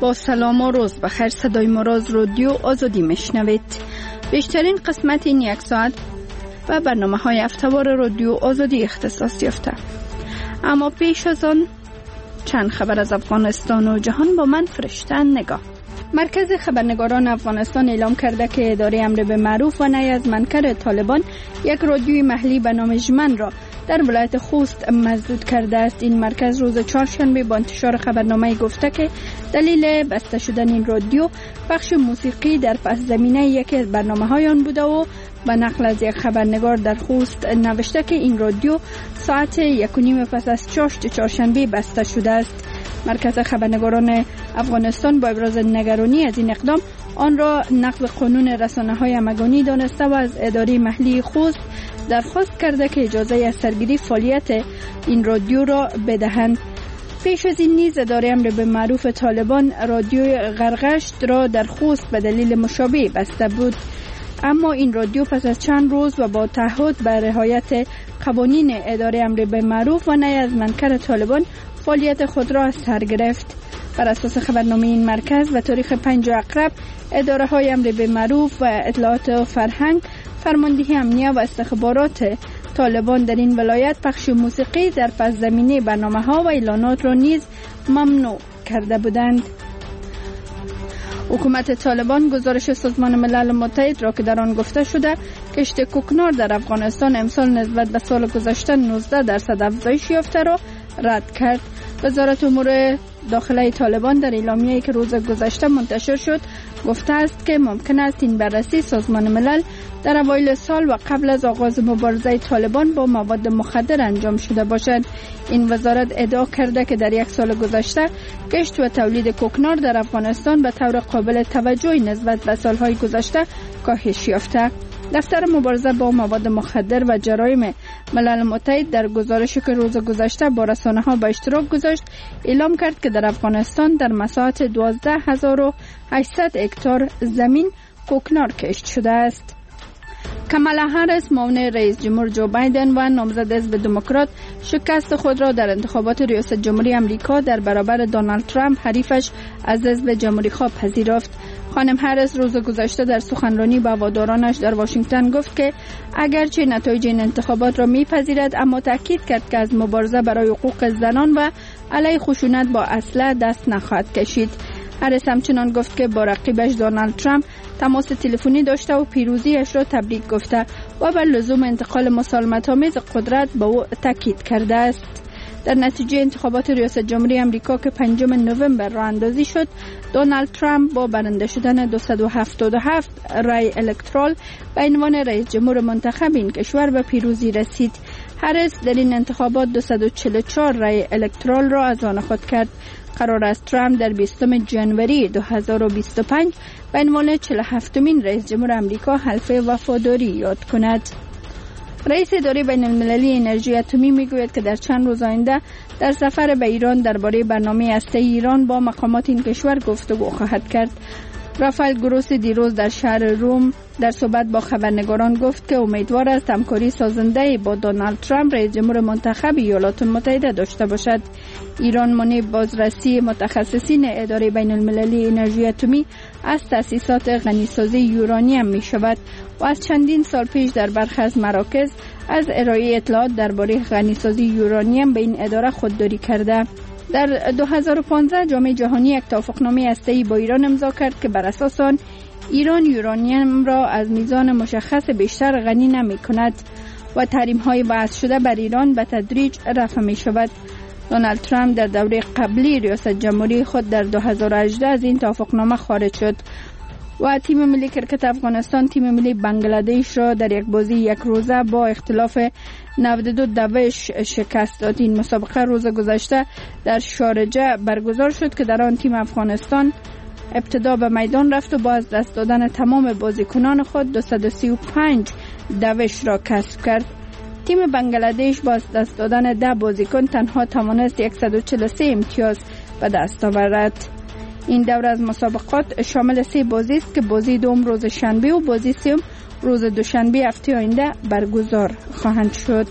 با سلام و روز بخیر. صدای ما را از رادیو آزادی میشنوید. بیشترین قسمت این یک ساعت و برنامه‌های هفته‌وار رادیو آزادی اختصاص یافته. اما پیش از آن چند خبر از افغانستان و جهان با من فرشته نگاه. مرکز خبرنگاران افغانستان اعلام کرده که اداره امر به معروف و نهی از منکر طالبان یک رادیوی محلی به نام ژمن را در ولایت خوست مسدود کرده است. این مرکز روز چهارشنبه با انتشار خبرنامه گفته که دلیل بسته شدن این رادیو بخش موسیقی در پس زمینه یکی از برنامه‌های آن بوده و به نقل از یک خبرنگار در خوست نوشته که این رادیو ساعت 1:30 پس از چهارشنبه بسته شده است. مرکز خبرنگاران افغانستان با ابراز نگرانی از این اقدام آن را نقض قانون رسانه‌های همگانی دانسته و از اداره محلی خوست درخواست کرده که اجازه از سرگیری فعالیت این رادیو را بدهند. پیش از این نیز اداره امر به معروف طالبان رادیوی غرغشت را در خوست به دلیل مشابه بسته بود، اما این رادیو پس از چند روز و با تعهد به رعایت قوانین اداره امر به معروف و نهی از منکر طالبان فعالیت خود را از سر گرفت. بر اساس خبرنامه این مرکز و تاریخ 5 اکتبر اداره های امر به معروف و اطلاعات و فرهنگ، فرماندهی امنیه و استخبارات طالبان در این ولایت پخش موسیقی در پس زمینه برنامه‌ها و اعلانات را نیز ممنوع کرده بودند. حکومت طالبان گزارش سازمان ملل متحد را که در آن گفته شده کشت کوکنار در افغانستان امسال نسبت به سال گذشته 19% افزایش یافته را رد کرد. وزارت امور داخلی طالبان در اعلامیه‌ای که روز گذشته منتشر شد گفته است که ممکن است این بررسی سازمان ملل در اوایل سال و قبل از آغاز مبارزه طالبان با مواد مخدر انجام شده باشد. این وزارت ادعا کرده که در یک سال گذشته کشت و تولید کوکنار در افغانستان به طور قابل توجهی نسبت به سالهای گذشته کاهش یافته. دفتر مبارزه با مواد مخدر و جرایم ملل متحد در گزارشی که روز گذشته با رسانه‌ها به اشتراک گذاشت اعلام کرد که در افغانستان در مساحت 12800 هکتار زمین کوکنار کشت شده است. کامالا هریس معاون رئیس جمهور جو بایدن و نامزد حزب دموکرات شکست خود را در انتخابات ریاست جمهوری آمریکا در برابر دونالد ترامپ حریفش از حزب جمهوری خواه پذیرفت. خانم هریس روز گذشته در سخنرانی با هوادارانش در واشنگتن گفت که اگرچه نتایج این انتخابات را میپذیرد اما تاکید کرد که از مبارزه برای حقوق زنان و علیه خشونت با اسلحه دست نخواهد کشید. هریس همچنان گفت که با رقیبش دونالد ترامپ تماس تلفنی داشته و پیروزیش را تبریک گفته و بر لزوم انتقال مسالمت‌آمیز قدرت به او تاکید کرده است. در نتیجه انتخابات ریاست جمهوری آمریکا که 5 نوامبر راه اندازی شد، دونالد ترامپ با برنده شدن 277 رای الکترال به عنوان رئیس جمهور منتخب این کشور به پیروزی رسید. هریس در این انتخابات 244 رای الکترال را از آن خود کرد. قرار است ترامپ در 20 ژانویه 2025 به عنوان 47مین رئیس جمهور آمریکا حلف وفاداری یاد کند. رئیس اداره بین المللی انرژی اتمی میگوید که در چند روز آینده در سفر به ایران درباره برنامه هسته‌ای ایران با مقامات این کشور گفتگو خواهد کرد. رافائل گروسی دیروز در شهر روم در صحبت با خبرنگاران گفت که امیدوار است همکاری سازنده با دونالد ترامپ رئیس جمهور منتخب ایالات متحده داشته باشد. ایران مانع بازرسی متخصصین اداره بین المللی انرژی اتمی از تأسیسات غنیسازی یورانیم می شود و از چندین سال پیش در برخی از مراکز از ارائه اطلاعات درباره غنیسازی یورانیم به این اداره خودداری کرده. در 2015 جامعه جهانی یک توافقنامه هسته‌ای با ایران امضا کرد که بر اساس آن ایران یورانیم را از میزان مشخص بیشتر غنی نمی کند و تحریم‌های وضع شده بر ایران به تدریج رفع می شود. دونالد ترامپ در دوره قبلی ریاست جمهوری خود در 2018 از این توافقنامه خارج شد و تیم ملی کرکت افغانستان تیم ملی بنگلادش را در یک بازی یک روزه با اختلاف 92 شکست داد. این مسابقه روز گذشته در شارجه برگزار شد که در آن تیم افغانستان ابتدا به میدان رفت و با از دست دادن تمام بازیکنان خود 235 دوش را کسب کرد. تیم بنگلادش با از دست دادن 10 بازیکن تنها توانست 143 امتیاز به دست آورد. این دوره از مسابقات شامل 3 بازی است که بازی دوم روز شنبه و بازی سوم روز دوشنبه هفته آینده برگزار خواهند شد.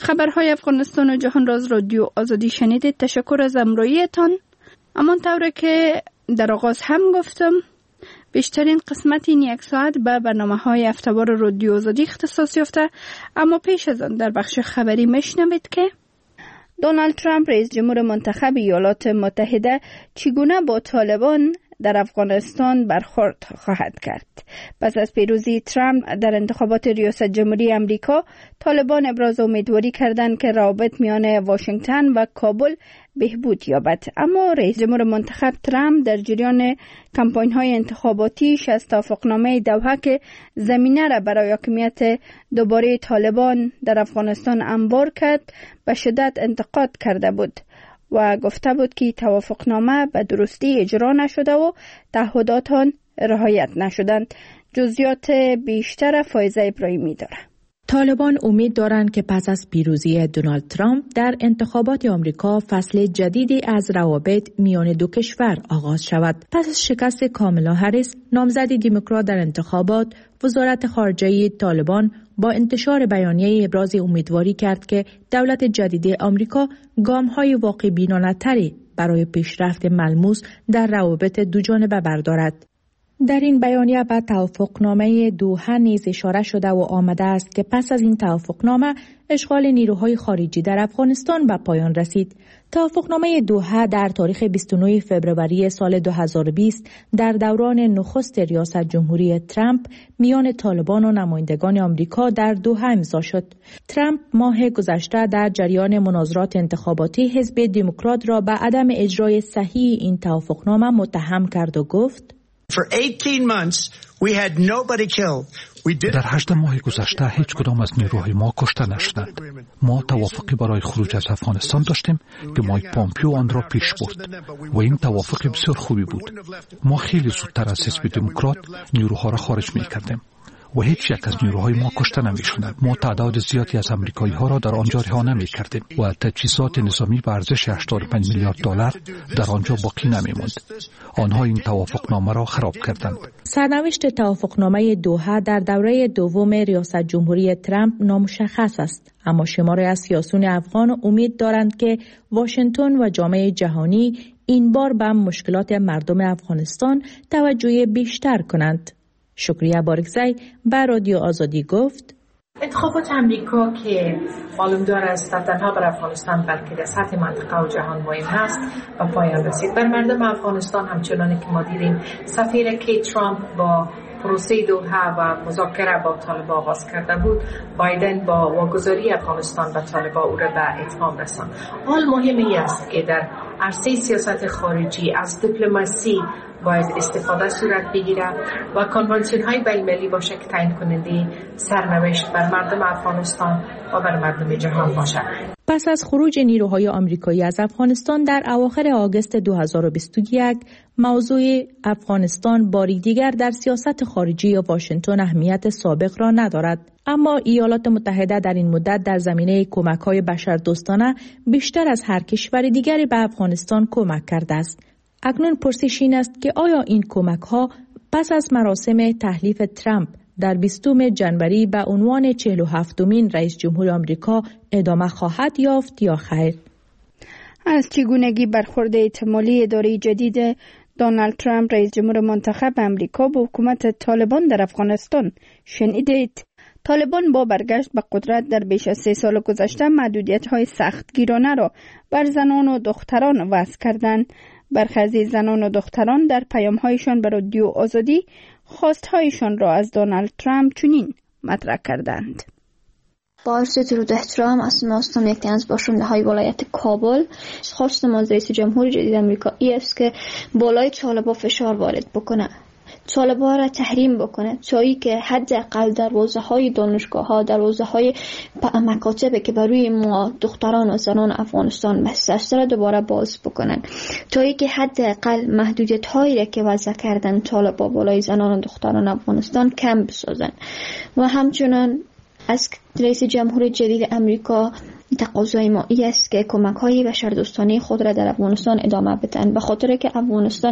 خبرهای افغانستان و جهان راز رادیو آزادی شنیدید. تشکر از همراهیتان. همان طوری که در آغاز هم گفتم، بیشترین قسمت این یک ساعت به برنامه‌های هفته‌وار رادیو آزادی اختصاص یافته، اما پیش از آن در بخش خبری میشنوید که دونالد ترامپ رئیس جمهور منتخب ایالات متحده چگونه با طالبان در افغانستان برخورد خواهد کرد. پس از پیروزی ترامپ در انتخابات ریاست جمهوری امریکا، طالبان ابراز امیدواری کردند که روابط میان واشنگتن و کابل بهبود یابد. اما رئیس جمهور منتخب ترامپ در جریان کمپاین‌های انتخاباتیش از توافقنامه دوحه که زمینه را برای حاکمیت دوباره طالبان در افغانستان انبار کرد، به شدت انتقاد کرده بود و گفته بود که توافقنامه به درستی اجرا نشده و تعهدات آن رعایت نشدند. جزئیات بیشتر فایزه ابراهیمی داره. طالبان امید دارند که پس از پیروزی دونالد ترامپ در انتخابات آمریکا فصل جدیدی از روابط میان دو کشور آغاز شود. پس از شکست کامالا هریس نامزد دموکرات در انتخابات، وزارت خارجه طالبان با انتشار بیانیه ابراز امیدواری کرد که دولت جدید آمریکا گام‌های واقع بینانه‌تری برای پیشرفت ملموس در روابط دوجانبه بردارد. در این بیانیه به توافقنامه دوحه نیز اشاره شده و آمده است که پس از این توافقنامه اشغال نیروهای خارجی در افغانستان به پایان رسید. توافقنامه دوحه در تاریخ 29 فوریه سال 2020 در دوران نخست ریاست جمهوری ترامپ میان طالبان و نمایندگان آمریکا در دوحه امضا شد. ترامپ ماه گذشته در جریان مناظرات انتخاباتی حزب دموکرات را به عدم اجرای صحیح این توافقنامه متهم کرد و گفت: در 18 ماه گذشته هیچ کدام از نیروهای ما کشته نشدند. ما توافقی برای خروج از افغانستان داشتیم که مایک پامپیو آن را پیش برد و این توافق بسیار خوبی بود. ما خیلی زودتر از حزب دموکرات نیروها را خارج می‌کردیم و هیچ یک از نیروهای ما کشته نمی‌شدند. ما تعداد زیادی از آمریکایی‌ها را در آنجا رها نمی‌کردیم و تجهیزات نظامی به ارزش 85 میلیارد دلار در آنجا باقی نمی‌ماند. آنها این توافقنامه را خراب کردند. سرنوشت توافقنامه دوحه در دوره دوم ریاست جمهوری ترامپ نامشخص است، اما شماری از سیاسیون افغان امید دارند که واشنگتن و جامعه جهانی این بار به مشکلات مردم افغانستان توجه بیشتر کنند. شکریه بارکزی به رادیو آزادی گفت: انتخابات امریکا که معلومدار است در تنها بر افغانستان بلکه در سطح منطقه و جهان مهم هست و پایان رسید. بر مردم افغانستان همچنانی که ما دیدیم سفیر کی ترامپ با پروسه دوحه و مذاکره با طالبان آغاز کرده بود، بایدن با واگذاری افغانستان به طالبان او را به اتمام رساند. حال مهمی است که در عرصه سیاست خارجی از دیپلماسی باید استفاده صورت بگیره و کنوانسیون های بین‌المللی باشه که تعیین کننده سرنوشت بر مردم افغانستان و بر مردم جهان باشه. پس از خروج نیروهای آمریکایی از افغانستان در اواخر آگوست 2021، موضوع افغانستان باری دیگر در سیاست خارجی واشنگتن اهمیت سابق را ندارد. اما ایالات متحده در این مدت در زمینه کمک‌های بشردوستانه بیشتر از هر کشور دیگری به افغانستان کمک کرده است. اکنون پرسش این است که آیا این کمک‌ها پس از مراسم تحلیف ترامپ در 20 جنوری به عنوان 47مین رئیس جمهور آمریکا ادامه خواهد یافت یا خیر؟ از چگونگی برخورد احتمالی اداره جدید دونالد ترامپ رئیس جمهور منتخب آمریکا با حکومت طالبان در افغانستان شنیدید. طالبان با برگشت به قدرت در بیش از 3 سال گذشته محدودیت‌های سختگیرانه را بر زنان و دختران وضع کردند. برخی از زنان و دختران در پیام‌هایشان به رادیو آزادی خواست‌هایشان را از دونالد ترامپ چنین مطرح کردند: با عرض درود و احترام، اسم هستم یکی از باشنده‌های ولایت کابل. خواستم از رئیس جمهور جدید آمریکا است که بالای طالبان فشار وارد بکنه، طالبان را تحریم بکنه تا که حداقل دروازه‌های دانشگاه‌ها، دروازه‌های مکاتب که برای ما دختران و زنان افغانستان بسته است را دوباره باز بکنن، تا که حداقل محدودیت‌هایی که وضع کردن طالبان بالای زنان و دختران افغانستان کم بسازن. و همچنان از رئیس جمهور جدید امریکا تقاضای ما است که کمک‌های بشردوستانه خود را در افغانستان ادامه بدن، به خاطر که افغانستان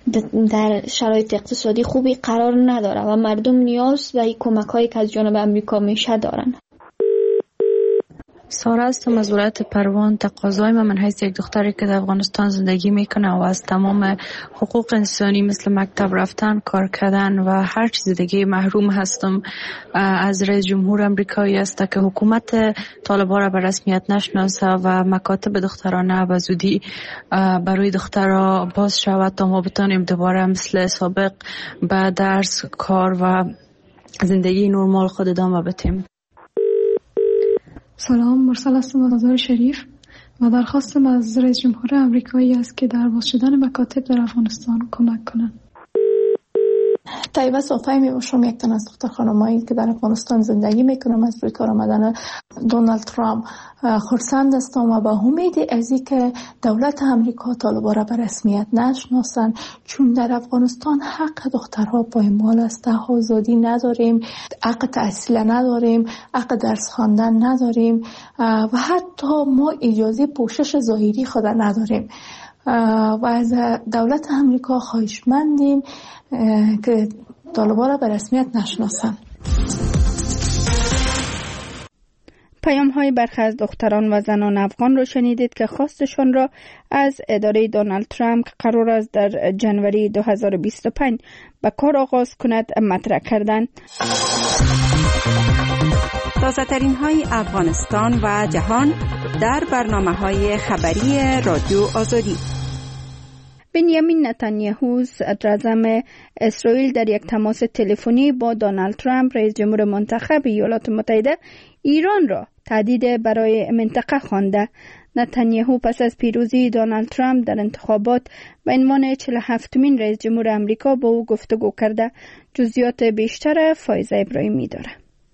در شرایط اقتصادی خوبی قرار نداره و مردم نیاز به کمک‌هایی که از جانب امریکا میشه دارن. سارا هستم از ولایت پروان. تقاضای من حیث یک دختری که در افغانستان زندگی میکنه و از تمام حقوق انسانی مثل مکتب رفتن، کار کردن و هر چیز دیگه محروم هستم از رئیس جمهور امریکایی است که حکومت طالبان را به رسمیت نشناسه و مکاتب دخترانه به زودی برای دخترها باز شود تا ما بتانیم دوباره مثل سابق به درس، کار و زندگی نرمال خود ادامه بدیم. سلام، مرسل هستم از مزار شریف و درخواستم از رئیس جمهور امریکایی است که در باز شدن مکاتب در افغانستان کمک کنند. طیبه صافی میباشم، یک تن از دختر خانمایی که در افغانستان زندگی میکنم. از روی کار آمدن دونالد ترامپ خرسند هستم و با امید از اینکه دولت امریکا طالبان را به رسمیت نشناسن، چون در افغانستان حق دخترها پایمال است. آزادی نداریم، حق تحصیل نداریم، حق درس خواندن نداریم و حتی ما اجازه پوشش ظاهری خود نداریم و از دولت امریکا خواهشمندیم که طالبان را به رسمیت نشناسن. پیام های برخی از دختران و زنان افغان رو شنیدید که خواستشان را از اداره دونالد ترامپ که قرار است در جنوری 2025 به کار آغاز کند مطرح کردند. تازه ترین های افغانستان و جهان در برنامه های خبری رادیو آزادی. بنیامین نتانیاهو صدراعظم اسرائیل در یک تماس تلفنی با دونالد ترامپ رئیس جمهور منتخب ایالات متحده ایران را تهدید برای منطقه خوانده. نتانیاهو پس از پیروزی دونالد ترامپ در انتخابات به عنوان 47مین رئیس جمهور امریکا با او گفتگو کرده. جزئیات بیشتر فایزه ابراهیمی داره.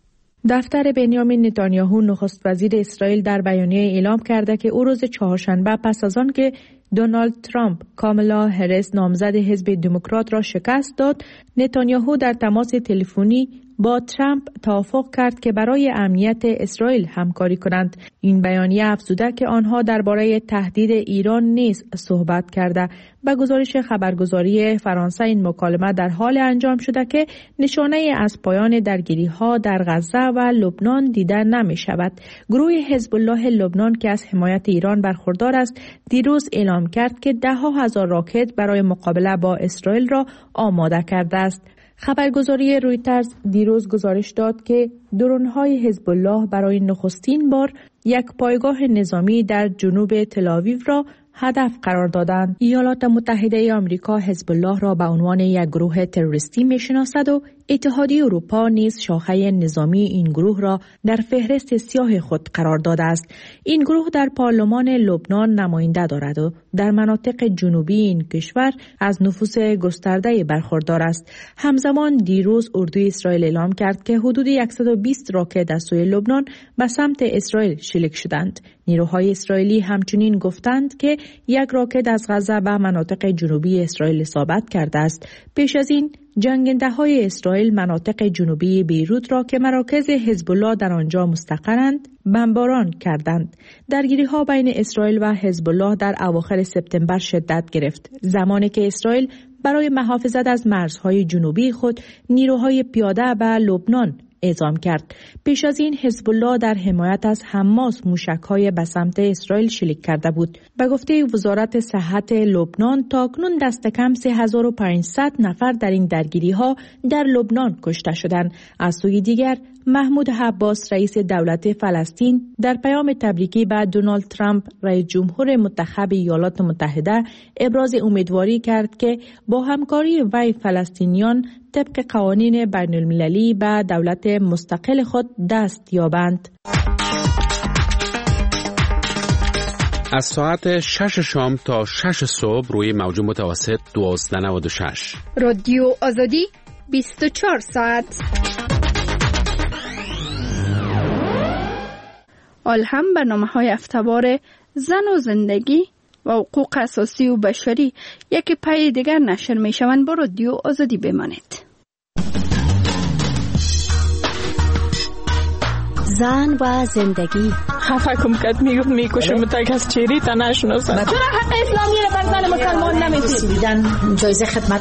دفتر بنیامین نتانیاهو نخست وزیر اسرائیل در بیانیه اعلام کرده که او روز چهارشنبه پس از آن که دونالد ترامپ کامالا هریس نامزد حزب دموکرات را شکست داد، نتانیاهو در تماس تلفنی با ترامپ توافق کرد که برای امنیت اسرائیل همکاری کنند. این بیانیه افزوده که آنها درباره تهدید ایران نیز صحبت کرده. به گزارش خبرگزاری فرانسه این مکالمه در حال انجام شده که نشانه از پایان درگیری‌ها در غزه و لبنان دیده نمی شود. گروه حزب الله لبنان که از حمایت ایران برخوردار است، دیروز اعلام کرد که 10,000 راکت برای مقابله با اسرائیل را آماده کرده است. خبرگزاری رویترز دیروز گزارش داد که درون‌های حزب الله برای نخستین بار یک پایگاه نظامی در جنوب تل‌آویو را هدف قرار دادند. ایالات متحده آمریکا حزب الله را به عنوان یک گروه تروریستی می‌شناسد و اتحادیه اروپا نیز شاخه نظامی این گروه را در فهرست سیاه خود قرار داده است. این گروه در پارلمان لبنان نماینده دارد و در مناطق جنوبی این کشور از نفوذ گسترده برخوردار است. همزمان دیروز اردوی اسرائیل اعلام کرد که حدود 120 راکت از سوی لبنان به سمت اسرائیل شلیک شدند. نیروهای اسرائیلی همچنین گفتند که یک راکت از غزه به مناطق جنوبی اسرائیل اصابت کرده است. پیش از این جنگنده‌های اسرائیل مناطق جنوبی بیروت را که مراکز حزب الله در آنجا مستقرند بمباران کردند. درگیری‌ها بین اسرائیل و حزب الله در اواخر سپتامبر شدت گرفت، زمانی که اسرائیل برای محافظت از مرزهای جنوبی خود نیروهای پیاده به لبنان اعزام کرد. پیش از این حزب الله در حمایت از حماس موشک‌های به سمت اسرائیل شلیک کرده بود. به گفته وزارت صحت لبنان تاکنون دست کم 3500 نفر در این درگیری‌ها در لبنان کشته شدند. از سوی دیگر محمود عباس رئیس دولت فلسطین در پیام تبریکی به دونالد ترامپ رئیس جمهور منتخب ایالات متحده ابراز امیدواری کرد که با همکاری وی فلسطینیان طبق قوانین بین المللی به دولت مستقل خود دست یابند. از ساعت 6 شام تا 6 صبح روی موج متوسط 1296 رادیو آزادی 24 ساعت. هم برنامه‌های هفته‌وار زن و زندگی و حقوق اساسی و بشری یکی پای دیگر نشر می‌شوند. با رادیو آزادی بمانید. زن و زندگی خفکم کد میکشم تا کس چیری تا نشناسم. چرا حق اسلامی را بر زن مسلمان نمیدید؟ جایزه خدمت